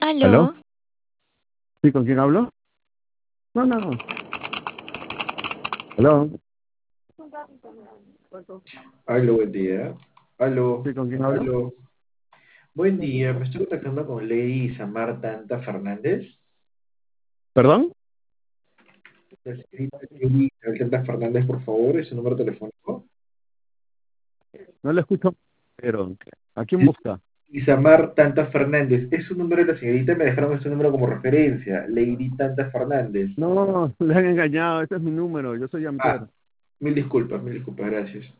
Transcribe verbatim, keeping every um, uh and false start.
¿Aló? ¿Aló? ¿Sí, con quién hablo? No, no. ¿Aló? Aló, buen día. ¿Sí, Aló, con quién hablo? aló. Buen día, me estoy contactando con Lady Isamar Tanta Fernández. ¿Perdón? La señorita Lady Isabel Tanta Fernández, por favor, es su número telefónico. No le escucho, pero ¿a quién busca? Isamar Tanta Fernández, es su número de la señorita, me dejaron este número como referencia. Lady Tanta Fernández. No, le han engañado, ese es mi número, yo soy Ah, Amper. mil disculpas, mil disculpas, gracias.